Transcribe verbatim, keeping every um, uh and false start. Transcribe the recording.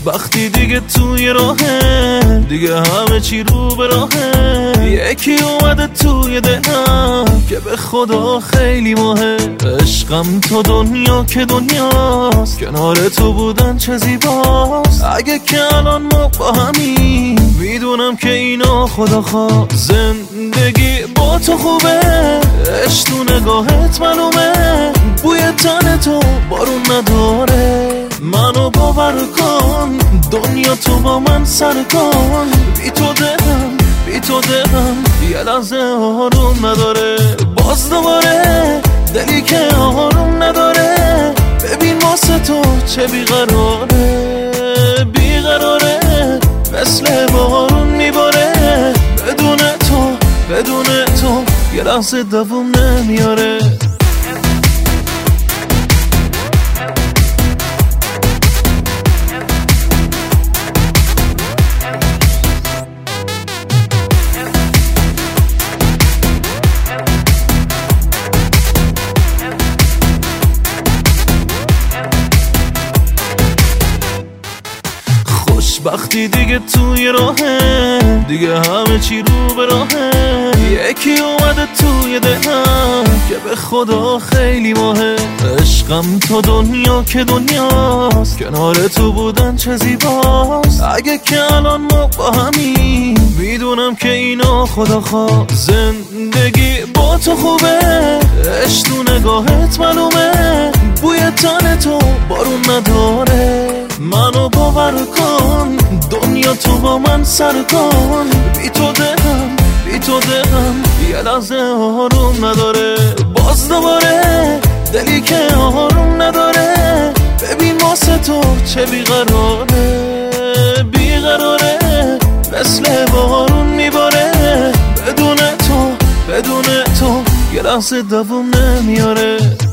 خوشبختی دیگه توی راهه، دیگه همه چی رو به راهه. یکی اومده توی دلم که به خدا خیلی مهم. عشقم تو دنیا که دنیاست، کنار تو بودن چه زیباست. اگه که الان ما با همین، میدونم که اینا خدا خواست. زندگی با تو خوبه، عشق تو نگاهت معلومه. بوی تن تو بارون نداره، منو باور کن. دنیا تو با من سر کن. بی تو دلم بی تو دلم یه لحظه آروم نداره. باز دوباره دلی که آروم نداره. ببین واسه تو چه بیقراره، بیقراره مثل بارون میباره. بدون تو بدون تو یه لحظه دووم نمیاره. خوشبختی دیگه توی راهه، دیگه همه چی رو به راهه. یکی اومده توی دلم که به خدا خیلی مهم. عشقم تو دنیا که دنیاست، کنار تو بودن چه زیباست. اگه که الان ما با همین، میدونم که اینا خدا خواست. زندگی با تو خوبه، عشق تو نگاهت معلومه. بوی تن تو بارون نداره، منو باور کن. دنیا تو با من سر کن. بی تو دلم بی تو دلم یه لحظه آروم نداره. باز دوباره دلی که آروم نداره. ببین واسه تو چه بیقراره، بیقراره مثل بارون میباره. بدون تو بدون تو یه لحظه دووم نمیاره.